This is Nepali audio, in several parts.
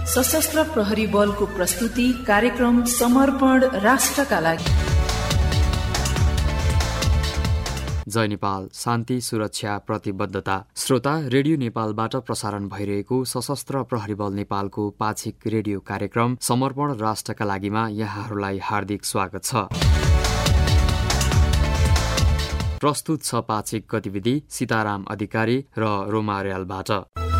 सशस्त्र प्रहरी बलको प्रस्तुति कार्यक्रम समर्पण राष्ट्रका लागि। जय नेपाल, शान्ति सुरक्षा प्रतिबद्धता। श्रोता, रेडियो नेपालबाट प्रसारण भइरहेको सशस्त्र प्रहरी बल नेपालको पाक्षिक रेडियो कार्यक्रम समर्पण राष्ट्रका लागिमा यहाँहरूलाई हार्दिक स्वागत छ। प्रस्तुत छ पाक्षिक गतिविधि सीताराम अधिकारी र रोमा रेलबाट।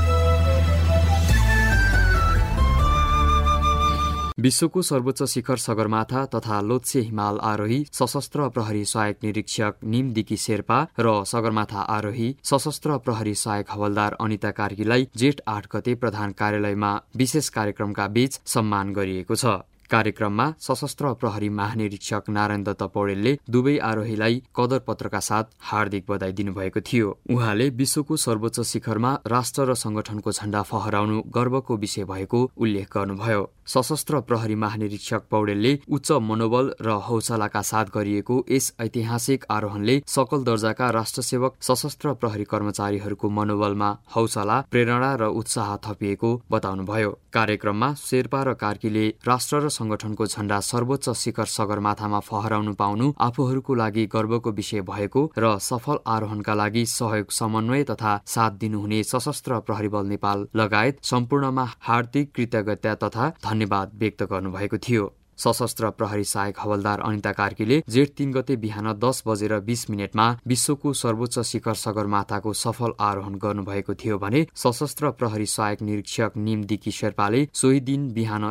विश्वको सर्वोच्च शिखर सगरमाथा तथा लोत्से हिमाल आरोही सशस्त्र प्रहरी सहायक निरीक्षक निमदिकी शेर्पा र सगरमाथा आरोही सशस्त्र प्रहरी सहायक हवलदार अनिता कार्कीलाई जेठ 8 गते प्रधान कार्यालयमा विशेष कार्यक्रमका बीच सम्मान गरिएको छ। कार्यक्रममा सशस्त्र प्रहरी महानिरीक्षक नारायण दत्त पौडेलले दुवै आरोहीलाई कदर पत्रका साथ हार्दिक बधाई दिनुभएको थियो। उहाँले विश्वको सर्वोच्च शिखरमा राष्ट्र र संगठनको झण्डा फहराउनु गर्वको विषय भएको उल्लेख गर्नुभयो। सशस्त्र प्रहरी महानिरीक्षक पौडेलले उच्च मनोबल र हौसलाका साथ गरिएको यस ऐतिहासिक आरोहणले सकल दर्जाका राष्ट्रसेवक सशस्त्र प्रहरी कर्मचारीहरूको मनोबलमा हौसला, प्रेरणा र उत्साह थपिएको बताउनुभयो। कार्यक्रममा शेर्पा र कार्कीले राष्ट्र र संगठनको झण्डा सर्वोच्च शिखर सगरमाथामा फहराउनु पाउनु आफूहरूको लागि गर्वको विषय भएको र सफल आरोहणका लागि सहयोग, समन्वय तथा साथ दिनुहुने सशस्त्र प्रहरी बल नेपाल लगायत सम्पूर्णमा हार्दिक कृतज्ञता तथा धन्यवाद व्यक्त गर्नुभएको थियो। सशस्त्र प्रहरी सहायक हवलदार अनिता कार्कीले जेठ 3 गते बिहान 10:20 विश्वको सर्वोच्च शिखर सगरमाथाको सफल आरोहण गर्नुभएको थियो भने सशस्त्र प्रहरी सहायक निरीक्षक निमदिकी शेर्पाले सोही दिन बिहान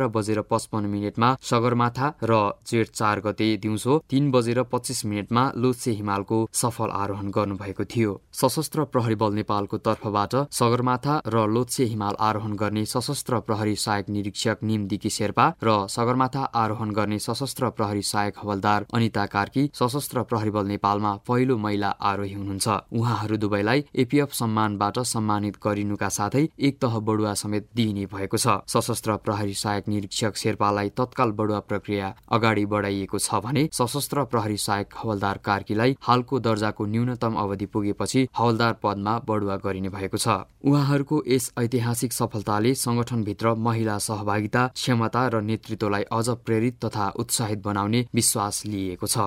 11:55 सगरमाथा र जेठ 4 गते दिउँसो 3:25 लोत्से हिमालको सफल आरोहण गर्नुभएको थियो। सशस्त्र प्रहरी बल नेपालको तर्फबाट सगरमाथा र लोत्से हिमाल आरोहण गर्ने सशस्त्र प्रहरी सहायक निरीक्षक निमदिकी शेर्पा र सगरमाथा आरोहण गर्ने सशस्त्र प्रहरी सहायक हवलदार अनिता कार्की सशस्त्र प्रहरी बल नेपालमा पहिलो महिला आरोही हुनुहुन्छ। उहाँहरू दुवैलाई एपीएफ सम्मानबाट सम्मानित गरिनुका साथै एक तह बढुवा समेत दिइने भएको छ। सशस्त्र प्रहरी सहायक निरीक्षक शेर्पालाई तत्काल बढुवा प्रक्रिया अगाडि बढाइएको छ भने सशस्त्र प्रहरी सहायक हवलदार कार्कीलाई हालको दर्जाको न्यूनतम अवधि पुगेपछि हवलदार पदमा बढुवा गरिने भएको छ। उहाँहरूको यस ऐतिहासिक सफलताले संगठनभित्र महिला सहभागिता, क्षमता र नेतृत्वलाई अझ प्रेरित तथा उत्साहित बनाउने विश्वास लिएको छ।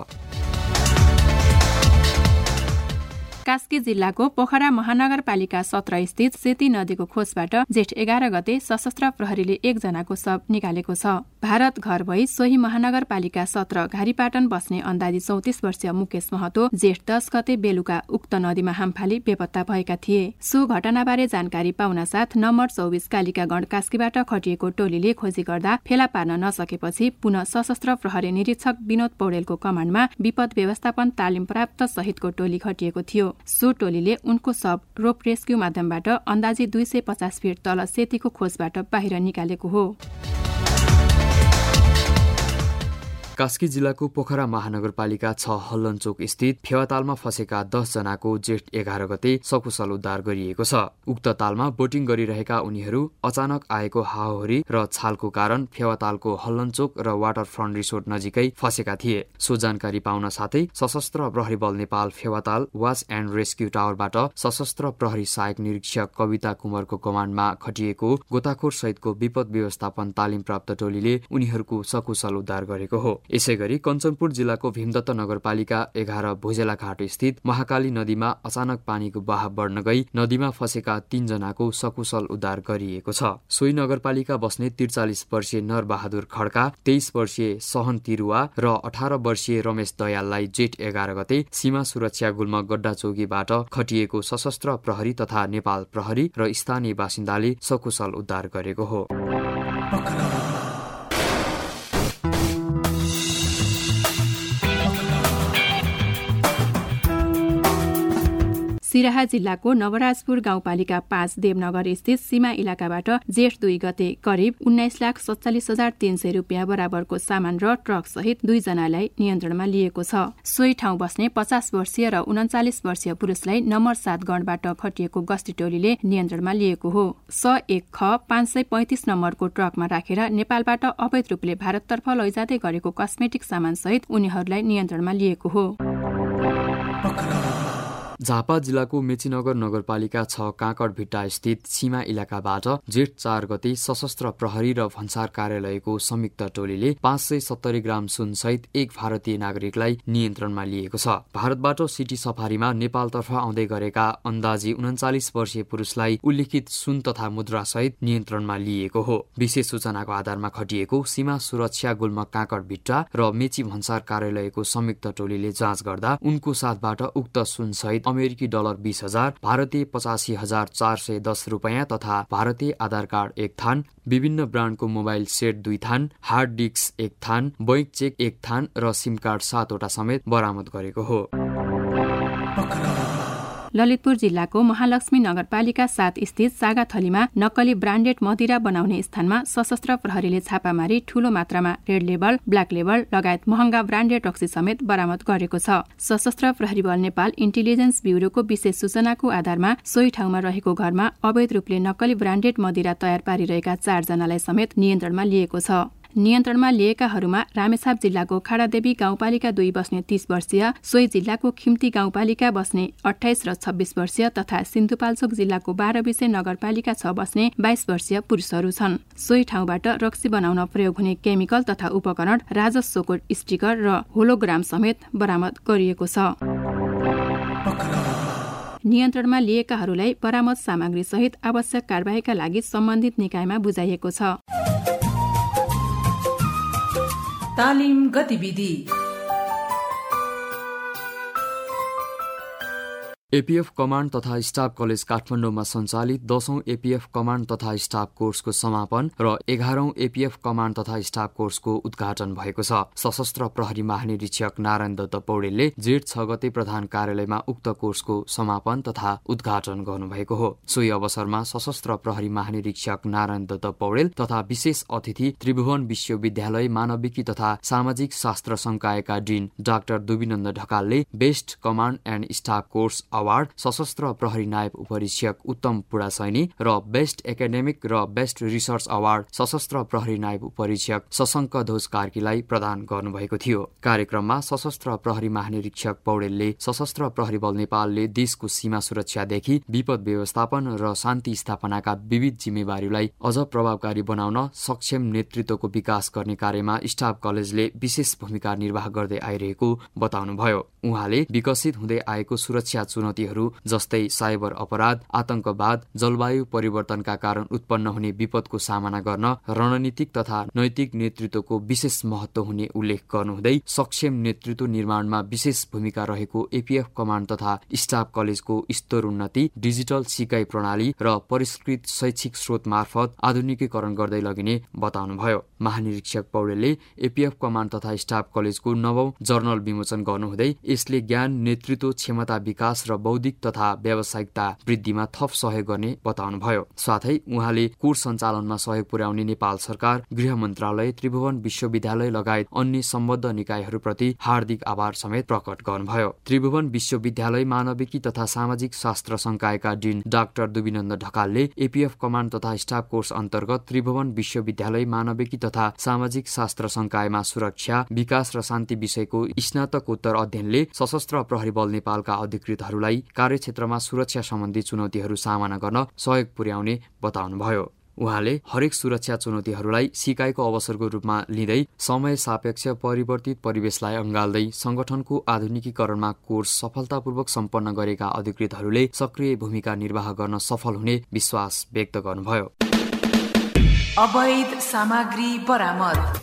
कास्की जिल्लाको पोखरा महानगरपालिका 17 स्थित सेती नदीको खोजबाट जेठ 11 गते सशस्त्र प्रहरीले 1 जनाको शव निकालेको छ। भारत घर भई सोही महानगरपालिका 17 घारीपाटन बस्ने अन्दाजी 34 वर्षीय मुकेश महतो जेठ 10 गते बेलुका उक्त नदीमा हामफाली बेपत्ता भएका थिए। सो घटनाबारे जानकारी पाउनासाथ नम्बर 24 कालिकागढ कास्कीबाट खटिएको टोलीले खोजी गर्दा फेला पार्न नसकेपछि पुनः सशस्त्र प्रहरी निरीक्षक विनोद पौडेलको कमान्डमा विपद व्यवस्थापन तालिम प्राप्त सहितको टोली खटिएको थियो। सो टोलीले उनको शव रोप रेस्क्यू माध्यमबाट अन्दाजी 250 फिट तल सेतीको खोजबाट बाहिर निकालेको हो। कास्की जिल्लाको पोखरा महानगरपालिका 6 हल्लनचोक स्थित फेवातालमा फँसेका 10 जनाको जेठ 11 गते सकुशल उद्धार गरिएको छ। उक्त तालमा बोटिङ गरिरहेका उनीहरू अचानक आएको हावाहुरी र छालको कारण फेवातालको हल्लनचोक र वाटरफ्रन्ट रिसोर्ट नजिकै फँसेका थिए। सो जानकारी पाउन साथै सशस्त्र प्रहरी बल Nepal Phewa Tal watch and rescue टावरबाट सशस्त्र प्रहरी सहायक निरीक्षक कविता कुमारको कमान्डमा खटिएको गोताखोर सहितको विपद व्यवस्थापन तालिम प्राप्त टोलीले उनीहरूको सकुशल उद्धार गरेको हो। यसैगरी कञ्चनपुर जिल्लाको भीमदत्त नगरपालिका 11 भुजेलाघाट स्थित महाकाली नदीमा अचानक पानीको बहाव बढ्न गई नदीमा फँसेका 3 जनाको सकुशल उद्धार गरिएको छ। सोही नगरपालिका बस्ने 43 वर्षीय नरबहादुर खड्का, 23 वर्षीय सहन तिरुवा र 18 वर्षीय रमेश दयाललाई जेठ 11 गते सीमा सुरक्षा गुल्म गड्डा चौकीबाट खटिएको सशस्त्र प्रहरी तथा नेपाल प्रहरी र स्थानीय बासिन्दाले सकुशल उद्धार गरेको हो। सिराहा जिल्लाको नवराजपुर गाउँपालिका 5 देवनगर स्थित सीमा इलाकाबाट जेठ 2 गते करिब 19,47,300 रुपियाँ बराबरको सामान र ट्रक सहित 2 जनालाई नियन्त्रणमा लिएको छ। सोही ठाउँ बस्ने 50 वर्षीय र 39 वर्षीय पुरुषलाई नम्बर 7 गणबाट खटिएको गस्ती टोलीले नियन्त्रणमा लिएको हो। स1 ख 535 नम्बरको ट्रकमा राखेर नेपालबाट अवैध रूपले भारततर्फ लैजाँदै गरेको कस्मेटिक सामान सहित उनीहरूलाई नियन्त्रणमा लिएको हो। झापा जिल्लाको मेचीनगर नगरपालिका 6 काँकडभिट्टा स्थित सीमा इलाकाबाट जेठ 4 गते सशस्त्र प्रहरी र भन्सार कार्यालयको संयुक्त टोलीले 570 ग्राम सुनसहित एक भारतीय नागरिकलाई नियन्त्रणमा लिएको छ। भारतबाट सिटी सफारीमा नेपालतर्फ आउँदै गरेका अन्दाजी 39 वर्षीय पुरुषलाई उल्लिखित सुन तथा मुद्रासहित नियन्त्रणमा लिएको हो। विशेष सूचनाको आधारमा खटिएको सीमा सुरक्षा गुल्म काँकडभिट्टा र मेची भन्सार कार्यालयको संयुक्त टोलीले जाँच गर्दा उनको साथबाट उक्त सुनसहित अमेरिकी डलर 20,000, भारतीय 85,410 रुपैयाँ तथा भारतीय आधार कार्ड 1 थान, विभिन्न ब्रान्डको मोबाइल सेट 2 थान, हार्ड डिस्क 1 थान, बैंक चेक 1 थान र सिम कार्ड 7 वटा समेत बरामद गरेको हो। ललितपुर जिल्लाको महालक्ष्मी नगरपालिका 7 स्थित सागाथलीमा नक्कली ब्रान्डेड मदिरा बनाउने स्थानमा सशस्त्र प्रहरीले छापा मारी ठूलो मात्रामा रेड लेबल, ब्ल्याक लेबल लगायत महँगा ब्रान्डेड रक्सी समेत बरामद गरेको छ। सशस्त्र प्रहरी बल नेपाल इन्टेलिजेन्स ब्युरोको विशेष सूचनाको आधारमा सोही ठाउँमा रहेको घरमा अवैध रूपले नक्कली ब्रान्डेड मदिरा तयार पारिरहेका 4 जनालाई समेत नियन्त्रणमा लिएको छ। नियन्त्रणमा लिएकाहरूमा रामेछाप जिल्लाको खाडादेवी गाउँपालिका 2 बस्ने 30 वर्षीय, सोही जिल्लाको खिम्ती गाउँपालिका बस्ने 28 र 26 वर्षीय तथा सिन्धुपाल्चोक जिल्लाको 12 विषय नगरपालिका 6 बस्ने 22 वर्षीय पुरुषहरू छन्। सोही ठाउँबाट रक्सी बनाउन प्रयोग हुने केमिकल तथा उपकरण, राजस्वको स्टिकर र होलोग्राम समेत बरामद गरिएको छ। नियन्त्रणमा लिएकाहरूलाई बरामद सामग्री सहित आवश्यक कारबाहीका लागि सम्बन्धित निकायमा बुझाइएको छ। तालिम गतिविधि। एपीएफ कमाण्ड तथा स्टाफ कलेज काठमाडौँमा सञ्चालित 10औं एपीएफ कमाण्ड तथा स्टाफ कोर्सको समापन र 11औं एपीएफ कमाण्ड तथा स्टाफ कोर्सको उद्घाटन भएको छ। सशस्त्र प्रहरी महानिरीक्षक नारायण दत्त पौडेलले जेठ 6 गते प्रधान कार्यालयमा उक्त कोर्सको समापन तथा उद्घाटन गर्नुभएको हो। सोही अवसरमा सशस्त्र प्रहरी महानिरीक्षक नारायण दत्त पौडेल तथा विशेष अतिथि त्रिभुवन विश्वविद्यालय मानविकी तथा सामाजिक शास्त्र संकायका डिन डाक्टर दुविनन्द ढकालले best command and staff course award सशस्त्र प्रहरी नायब उपरीक्षक उत्तम पुडासैनी र बेस्ट एकाडेमिक र बेस्ट रिसर्च अवार्ड सशस्त्र प्रहरी नायब उपरीक्षक शशंक ध्वज कार्कीलाई प्रदान गर्नुभएको थियो। कार्यक्रममा सशस्त्र प्रहरी महानिरीक्षक पौडेलले सशस्त्र प्रहरी बल नेपालले देशको सीमा सुरक्षादेखि विपद व्यवस्थापन र शान्ति स्थापनाका विविध जिम्मेवारीलाई अझ प्रभावकारी बनाउन सक्षम नेतृत्वको विकास गर्ने कार्यमा स्टाफ कलेजले विशेष भूमिका निर्वाह गर्दै आइरहेको बताउनुभयो। उहाँले विकसित हुँदै आएको सुरक्षा चुनौतीहरू जस्तै साइबर अपराध, आतंकवाद, जलवायु परिवर्तनका कारण उत्पन्न हुने विपदको सामना गर्न रणनीतिक तथा नैतिक नेतृत्वको विशेष महत्व हुने उल्लेख गर्नुहुँदै सक्षम नेतृत्व निर्माणमा विशेष भूमिका रहेको एपीएफ कमाण्ड तथा स्टाफ कलेजको स्तरोन्नति, डिजिटल सिकाइ प्रणाली र परिष्कृत शैक्षिक स्रोत मार्फत आधुनिकीकरण गर्दै लगिने बताउनुभयो। महानिरीक्षक पौडेलले एपीएफ कमाण्ड तथा स्टाफ कलेजको 9औं जर्नल विमोचन गर्नुहुँदै यसले ज्ञान, नेतृत्व, क्षमता विकास र बौद्धिक तथा व्यावसायिकता वृद्धिमा थप सहयोग गर्ने बताउनुभयो। साथै उहाँले कोर्स सञ्चालनमा सहयोग पुर्याउने नेपाल सरकार, गृह मन्त्रालय, त्रिभुवन विश्वविद्यालय लगायत अन्य सम्बद्ध निकायहरूप्रति हार्दिक आभार समेत प्रकट गर्नुभयो। त्रिभुवन विश्वविद्यालय मानविकी तथा सामाजिक शास्त्र संकायका डिन डाक्टर दुविनन्द ढकालले एपीएफ कमाण्ड तथा स्टाफ कोर्स अन्तर्गत त्रिभुवन विश्वविद्यालय मानविकी तथा सामाजिक शास्त्र संकायमा सुरक्षा, विकास र शान्ति विषयको स्नातकोत्तर अध्ययनले सशस्त्र प्रहरी बल नेपालका अधिकृतहरूलाई कार्यक्षेत्रमा सुरक्षा सम्बन्धी चुनौतीहरू सामना गर्न सहयोग पुर्याउने बताउनुभयो। उहाँले हरेक सुरक्षा चुनौतीहरूलाई सिकाइको अवसरको रूपमा लिँदै समय सापेक्ष परिवर्तित परिवेशलाई अँगाल्दै संगठनको आधुनिकीकरणमा कोर्स सफलतापूर्वक सम्पन्न गरेका अधिकृतहरूले सक्रिय भूमिका निर्वाह गर्न सफल हुने विश्वास व्यक्त गर्नुभयो। अवैध सामग्री बरामद।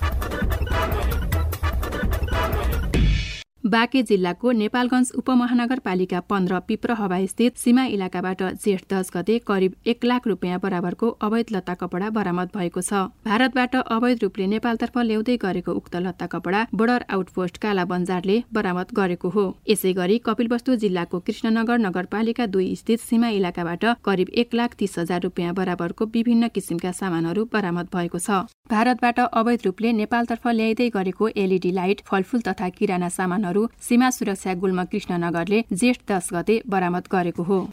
बाँके जिल्लाको नेपालगञ्ज उपमहानगरपालिका 15 पिप्रहवा स्थित सीमा इलाकाबाट जेठ 10 गते करिब 1 लाख रुपियाँ बराबरको अवैध लत्ता कपडा बरामद भएको छ। भारतबाट अवैध रूपले नेपालतर्फ ल्याउँदै गरेको उक्त लत्ता कपडा बोर्डर आउटपोस्ट काला बन्जारले बरामद गरेको हो। यसै गरी कपिलवस्तु जिल्लाको कृष्णनगर नगरपालिका 2 स्थित सीमा इलाकाबाट करिब 1,30,000 रुपियाँ बराबरको विभिन्न किसिमका सामानहरू बरामद भएको छ। भारतबाट अवैध रूपले नेपालतर्फ ल्याइदै गरेको एलईडी लाइट, फलफूल तथा किराना सामानहरू सीमा सुरक्षा गुल्म कृष्णनगरले जेठ 10 गते बरामद गरेको हो।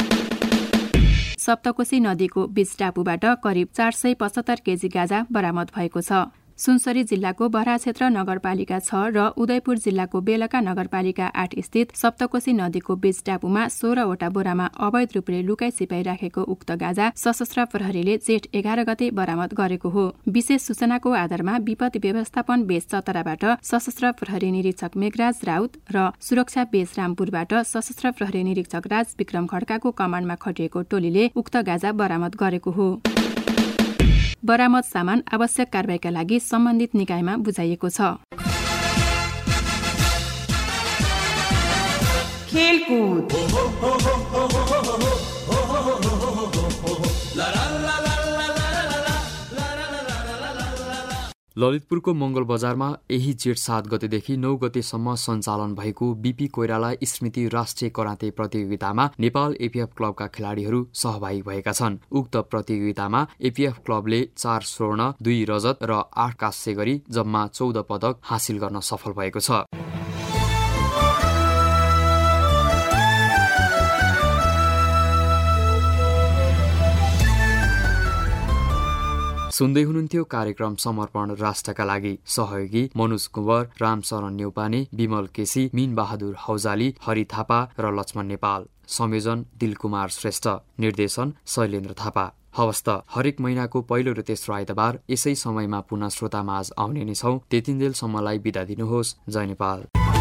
सप्तकोशी नदीको बीच टापुबाट करिब 475 केजी गाजा बरामद भएको छ। सुनसरी जिल्लाको बरा क्षेत्र नगरपालिका 6 र उदयपुर जिल्लाको बेलका नगरपालिका 8 स्थित सप्तकोशी नदीको बीच टापुमा 16 वटा बोरामा अवैध रूपले लुकाई छिपाई राखेको उक्त गाँजा सशस्त्र प्रहरीले जेठ 11 गते बरामद गरेको हो। विशेष सूचनाको आधारमा विपत्ति व्यवस्थापन बेस चतराबाट सशस्त्र प्रहरी निरीक्षक मेघराज राउत र सुरक्षा बेस रामपुरबाट सशस्त्र प्रहरी निरीक्षक राज विक्रम खड्काको कमान्डमा खटिएको टोलीले उक्त गाँजा बरामद गरेको हो। बरामद सामान आवश्यक कारबाहीका लागि सम्बन्धित निकायमा बुझाइएको छ। खेलकुद ललितपुरको मंगल बजारमा यही जेठ 7 गतेदेखि 9 गतेसम्म सञ्चालन भएको बीपी कोइराला स्मृति राष्ट्रिय कराते प्रतियोगितामा नेपाल एपीएफ क्लबका खेलाड़ीहरू सहभागी भएका छन्। उक्त प्रतियोगितामा एपीएफ क्लबले 4 स्वर्ण 2 रजत र 8 कांस्य गरी जम्मा 14 पदक हासिल गर्न सफल भएको छ। सुन्दै हुनुहुन्थ्यो कार्यक्रम समर्पण राष्ट्रका लागि। सहयोगी मनोज कुँवर, रामशरण न्यौपाने, विमल केसी, मीन बहादुर हौजाली, हरि थापा र लक्ष्मण नेपाल। संयोजन दिलकुमार श्रेष्ठ। निर्देशन शैलेन्द्र थापा। हवस् त हरेक महिनाको पहिलो र तेस्रो आइतबार यसै समयमा पुनः श्रोतामाझ आउने नै छौं। त्यतिन्जेलसम्मलाई बिदा दिनुहोस्। जय नेपाल।